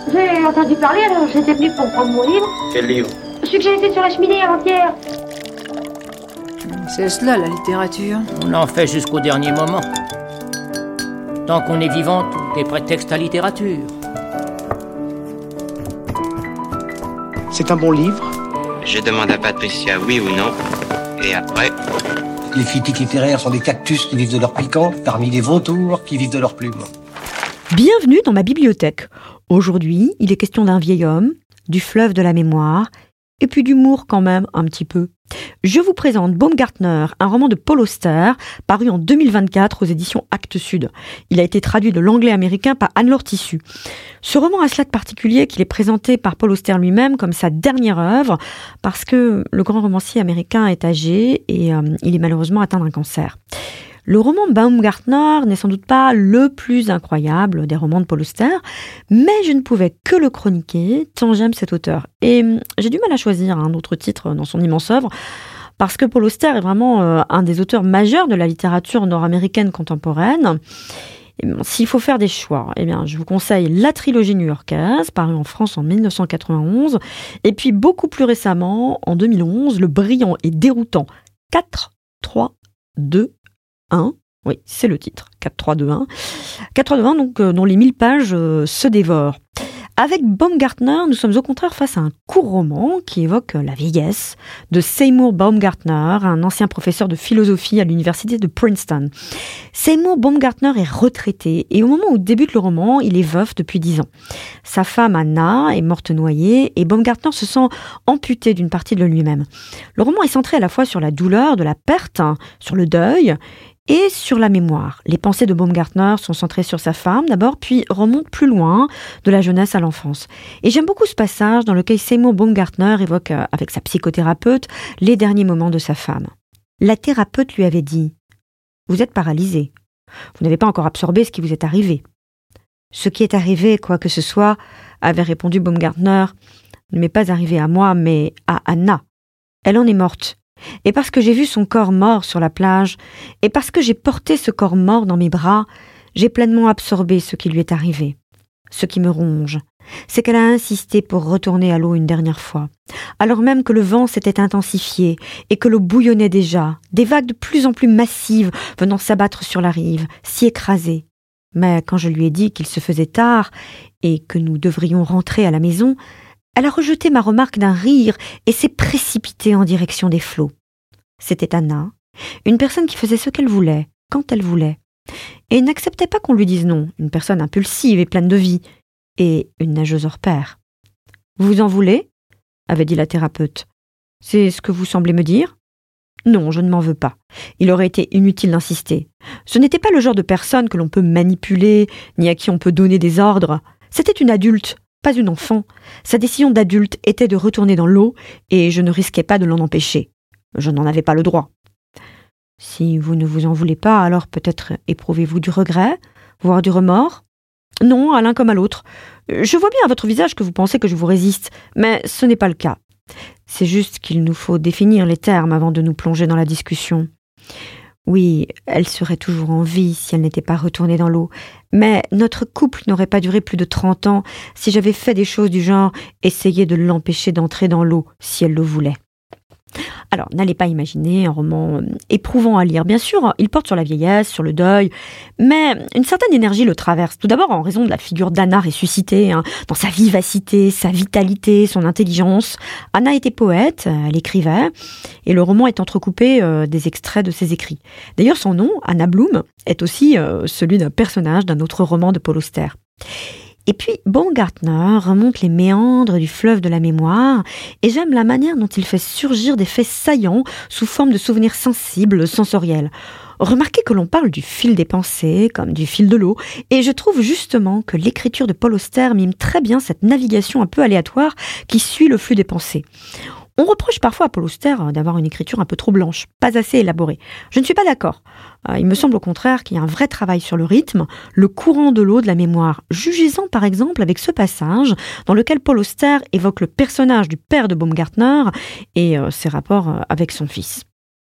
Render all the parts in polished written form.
J'ai entendu parler, alors j'étais venu pour prendre mon livre. Quel livre? Celui que j'ai laissé sur la cheminée avant-hier. C'est cela, la littérature. On en fait jusqu'au dernier moment. Tant qu'on est vivant, tout est prétexte à littérature. C'est un bon livre. Je demande à Patricia oui ou non, et après... Les critiques littéraires sont des cactus qui vivent de leur piquant, parmi les vautours qui vivent de leurs plumes. Bienvenue dans ma bibliothèque. Aujourd'hui, il est question d'un vieil homme, du fleuve de la mémoire, et puis d'humour quand même, un petit peu. Je vous présente Baumgartner, un roman de Paul Auster, paru en 2024 aux éditions Actes Sud. Il a été traduit de l'anglais américain par Anne-Laure Tissu. Ce roman a cela de particulier qu'il est présenté par Paul Auster lui-même comme sa dernière œuvre, parce que le grand romancier américain est âgé et il est malheureusement atteint d'un cancer. Le roman Baumgartner n'est sans doute pas le plus incroyable des romans de Paul Auster, mais je ne pouvais que le chroniquer tant j'aime cet auteur. Et j'ai du mal à choisir un autre titre dans son immense œuvre, parce que Paul Auster est vraiment un des auteurs majeurs de la littérature nord-américaine contemporaine. Et s'il faut faire des choix, eh bien, je vous conseille la trilogie new-yorkaise, parue en France en 1991, et puis beaucoup plus récemment, en 2011, le brillant et déroutant 4, 3, 2, 1, oui, c'est le titre, 4, 3, 2, 1. 4, 3, 2, 1, donc, dont les 1000 pages se dévorent. Avec Baumgartner, nous sommes au contraire face à un court roman qui évoque la vieillesse de Seymour Baumgartner, un ancien professeur de philosophie à l'université de Princeton. Seymour Baumgartner est retraité et au moment où débute le roman, il est veuf depuis 10 ans. Sa femme Anna est morte noyée et Baumgartner se sent amputé d'une partie de lui-même. Le roman est centré à la fois sur la douleur de la perte, sur le deuil, et sur la mémoire. Les pensées de Baumgartner sont centrées sur sa femme d'abord, puis remontent plus loin, de la jeunesse à l'enfance. Et j'aime beaucoup ce passage dans lequel Seymour Baumgartner évoque avec sa psychothérapeute les derniers moments de sa femme. La thérapeute lui avait dit « Vous êtes paralysé. Vous n'avez pas encore absorbé ce qui vous est arrivé. » « Ce qui est arrivé, quoi que ce soit, avait répondu Baumgartner, ne m'est pas arrivé à moi, mais à Anna. Elle en est morte. Et parce que j'ai vu son corps mort sur la plage, et parce que j'ai porté ce corps mort dans mes bras, j'ai pleinement absorbé ce qui lui est arrivé. Ce qui me ronge, c'est qu'elle a insisté pour retourner à l'eau une dernière fois, alors même que le vent s'était intensifié et que l'eau bouillonnait déjà, des vagues de plus en plus massives venant s'abattre sur la rive, s'y écraser. Mais quand je lui ai dit qu'il se faisait tard et que nous devrions rentrer à la maison, elle a rejeté ma remarque d'un rire et s'est précipitée en direction des flots. C'était Anna, une personne qui faisait ce qu'elle voulait, quand elle voulait, et n'acceptait pas qu'on lui dise non, une personne impulsive et pleine de vie, et une nageuse hors pair. « Vous en voulez ?» avait dit la thérapeute. « C'est ce que vous semblez me dire ?» Non, je ne m'en veux pas. Il aurait été inutile d'insister. Ce n'était pas le genre de personne que l'on peut manipuler, ni à qui on peut donner des ordres. C'était une adulte, pas une enfant. Sa décision d'adulte était de retourner dans l'eau, et je ne risquais pas de l'en empêcher. Je n'en avais pas le droit. Si vous ne vous en voulez pas, alors peut-être éprouvez-vous du regret, voire du remords ? Non, à l'un comme à l'autre. Je vois bien à votre visage que vous pensez que je vous résiste, mais ce n'est pas le cas. C'est juste qu'il nous faut définir les termes avant de nous plonger dans la discussion. Oui, elle serait toujours en vie si elle n'était pas retournée dans l'eau, mais notre couple n'aurait pas duré plus de 30 ans si j'avais fait des choses du genre essayer de l'empêcher d'entrer dans l'eau si elle le voulait. Alors, n'allez pas imaginer un roman éprouvant à lire. Bien sûr, il porte sur la vieillesse, sur le deuil, mais une certaine énergie le traverse. Tout d'abord en raison de la figure d'Anna ressuscitée, dans sa vivacité, sa vitalité, son intelligence. Anna était poète, elle écrivait, et le roman est entrecoupé des extraits de ses écrits. D'ailleurs, son nom, Anna Bloom, est aussi celui d'un personnage d'un autre roman de Paul Auster. Et puis, Baumgartner remonte les méandres du fleuve de la mémoire et j'aime la manière dont il fait surgir des faits saillants sous forme de souvenirs sensibles, sensoriels. Remarquez que l'on parle du fil des pensées comme du fil de l'eau et je trouve justement que l'écriture de Paul Auster mime très bien cette navigation un peu aléatoire qui suit le flux des pensées. On reproche parfois à Paul Auster d'avoir une écriture un peu trop blanche, pas assez élaborée. Je ne suis pas d'accord. Il me semble au contraire qu'il y a un vrai travail sur le rythme, le courant de l'eau de la mémoire. Jugez-en par exemple avec ce passage dans lequel Paul Auster évoque le personnage du père de Baumgartner et ses rapports avec son fils.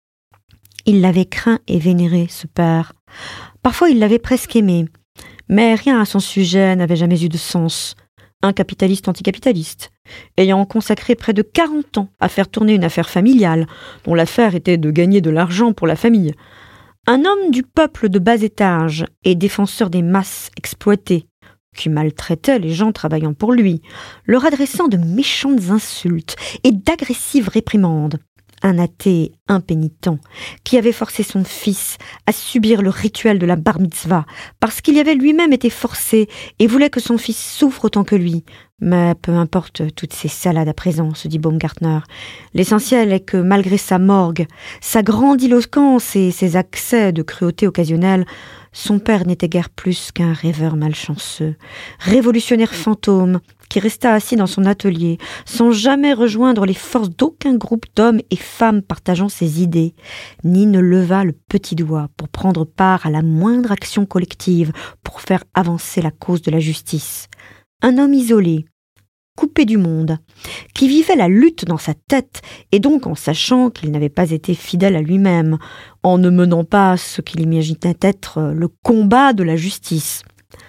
Il l'avait craint et vénéré, ce père. Parfois il l'avait presque aimé, mais rien à son sujet n'avait jamais eu de sens. un capitaliste anticapitaliste, ayant consacré près de 40 ans à faire tourner une affaire familiale, dont l'affaire était de gagner de l'argent pour la famille. Un homme du peuple de bas étage et défenseur des masses exploitées, qui maltraitait les gens travaillant pour lui, leur adressant de méchantes insultes et d'agressives réprimandes. Un athée impénitent qui avait forcé son fils à subir le rituel de la bar mitzvah parce qu'il y avait lui-même été forcé et voulait que son fils souffre autant que lui. Mais peu importe toutes ces salades à présent, se dit Baumgartner. L'essentiel est que malgré sa morgue, sa grandiloquence et ses accès de cruauté occasionnelle, son père n'était guère plus qu'un rêveur malchanceux, révolutionnaire fantôme, qui resta assis dans son atelier, sans jamais rejoindre les forces d'aucun groupe d'hommes et femmes partageant ses idées, ni ne leva le petit doigt pour prendre part à la moindre action collective pour faire avancer la cause de la justice. Un homme isolé, coupé du monde, qui vivait la lutte dans sa tête, et donc en sachant qu'il n'avait pas été fidèle à lui-même, en ne menant pas ce qu'il imaginait être le combat de la justice.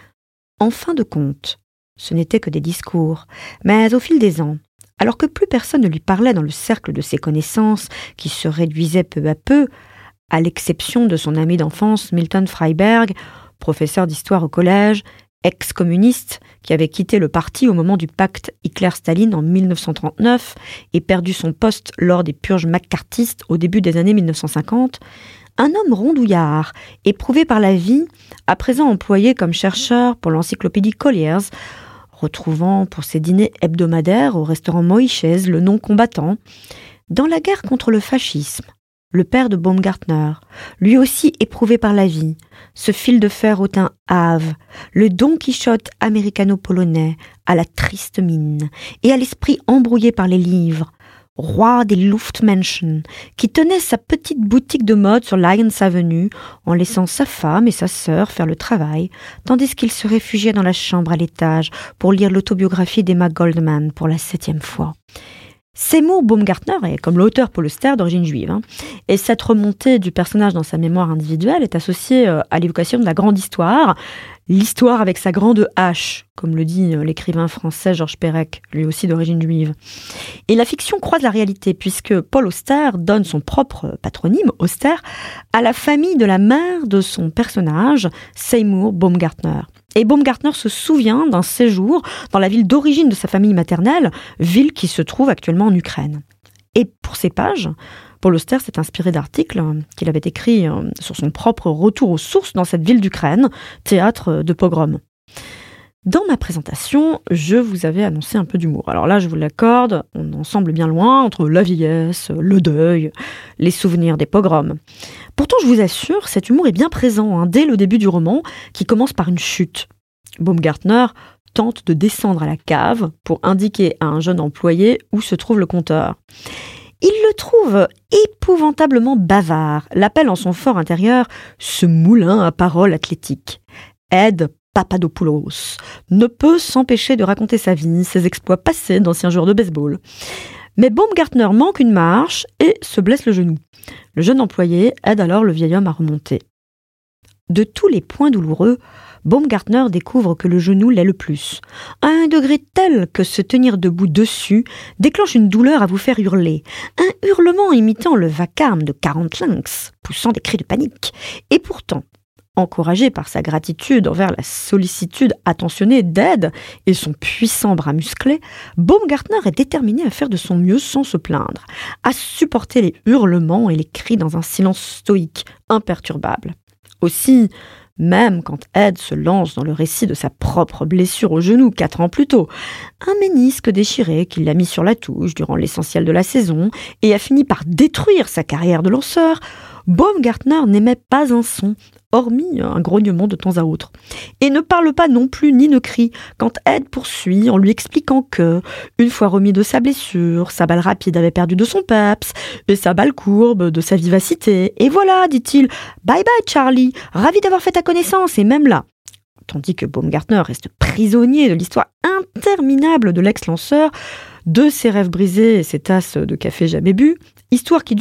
En fin de compte, ce n'était que des discours, mais au fil des ans, alors que plus personne ne lui parlait dans le cercle de ses connaissances, qui se réduisait peu à peu, à l'exception de son ami d'enfance Milton Freiberg, professeur d'histoire au collège, ex-communiste, qui avait quitté le parti au moment du pacte Hitler-Staline en 1939 et perdu son poste lors des purges maccarthistes au début des années 1950, un homme rondouillard, éprouvé par la vie, à présent employé comme chercheur pour l'encyclopédie Collier's, retrouvant pour ses dîners hebdomadaires au restaurant Moïse le non-combattant, dans la guerre contre le fascisme. Le père de Baumgartner, lui aussi éprouvé par la vie, ce fil de fer au teint hâve, le Don Quichotte américano-polonais à la triste mine et à l'esprit embrouillé par les livres, roi des Luftmenschen, qui tenait sa petite boutique de mode sur Lyons Avenue en laissant sa femme et sa sœur faire le travail, tandis qu'il se réfugiait dans la chambre à l'étage pour lire l'autobiographie d'Emma Goldman pour la 7e fois. Seymour Baumgartner est, comme l'auteur Paul Auster, d'origine juive, et cette remontée du personnage dans sa mémoire individuelle est associée à l'évocation de la grande histoire, l'histoire avec sa grande H, comme le dit l'écrivain français Georges Perec, lui aussi d'origine juive. Et la fiction croise la réalité, puisque Paul Auster donne son propre patronyme, Auster, à la famille de la mère de son personnage, Seymour Baumgartner. Et Baumgartner se souvient d'un séjour dans la ville d'origine de sa famille maternelle, ville qui se trouve actuellement en Ukraine. Et pour ces pages, Paul Auster s'est inspiré d'articles qu'il avait écrits sur son propre retour aux sources dans cette ville d'Ukraine, théâtre de pogrom. Dans ma présentation, je vous avais annoncé un peu d'humour. Alors là, je vous l'accorde, on en semble bien loin entre la vieillesse, le deuil, les souvenirs des pogroms. Pourtant, je vous assure, cet humour est bien présent dès le début du roman, qui commence par une chute. Baumgartner tente de descendre à la cave pour indiquer à un jeune employé où se trouve le compteur. Il le trouve épouvantablement bavard, l'appelle en son fort intérieur « ce moulin à paroles athlétiques ». Ed Papadopoulos ne peut s'empêcher de raconter sa vie, ses exploits passés d'ancien joueur de baseball. Mais Baumgartner manque une marche et se blesse le genou. Le jeune employé aide alors le vieil homme à remonter. De tous les points douloureux, Baumgartner découvre que le genou l'est le plus, à un degré tel que se tenir debout dessus déclenche une douleur à vous faire hurler, un hurlement imitant le vacarme de 40 lynx, poussant des cris de panique. Et pourtant, encouragé par sa gratitude envers la sollicitude attentionnée d'Ed et son puissant bras musclé, Baumgartner est déterminé à faire de son mieux sans se plaindre, à supporter les hurlements et les cris dans un silence stoïque, imperturbable. Aussi, même quand Ed se lance dans le récit de sa propre blessure au genou 4 ans plus tôt, un ménisque déchiré qui l'a mis sur la touche durant l'essentiel de la saison et a fini par détruire sa carrière de lanceur, Baumgartner n'émet pas un son, hormis un grognement de temps à autre, et ne parle pas non plus ni ne crie quand Ed poursuit en lui expliquant que, une fois remis de sa blessure, sa balle rapide avait perdu de son peps, et sa balle courbe de sa vivacité. Et voilà, dit-il, bye bye Charlie, ravi d'avoir fait ta connaissance, et même là. Tandis que Baumgartner reste prisonnier de l'histoire interminable de l'ex-lanceur, de ses rêves brisés et ses tasses de café jamais bu, histoire qui dure la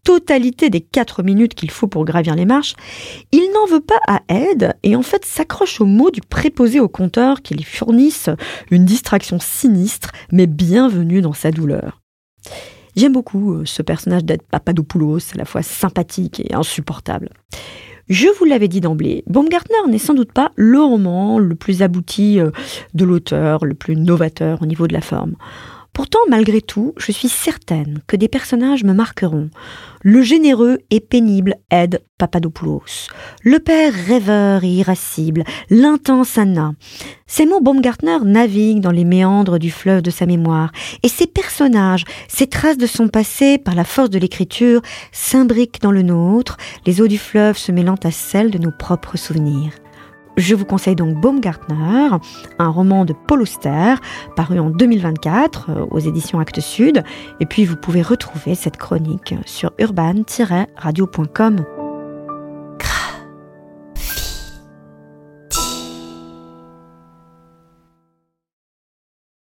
totalité des 4 minutes qu'il faut pour gravir les marches, il n'en veut pas à Ed et en fait s'accroche aux mots du préposé au compteur qui lui fournissent une distraction sinistre mais bienvenue dans sa douleur. J'aime beaucoup ce personnage d'Ed Papadopoulos, à la fois sympathique et insupportable. Je vous l'avais dit d'emblée, Baumgartner n'est sans doute pas le roman le plus abouti de l'auteur, le plus novateur au niveau de la forme. Pourtant, malgré tout, je suis certaine que des personnages me marqueront. Le généreux et pénible Ed Papadopoulos, le père rêveur et irascible, l'intense Anna. Ces mots, Baumgartner navigue dans les méandres du fleuve de sa mémoire, et ces personnages, ces traces de son passé, par la force de l'écriture, s'imbriquent dans le nôtre, les eaux du fleuve se mêlant à celles de nos propres souvenirs. Je vous conseille donc Baumgartner, un roman de Paul Auster, paru en 2024 aux éditions Actes Sud. Et puis vous pouvez retrouver cette chronique sur urban-radio.com.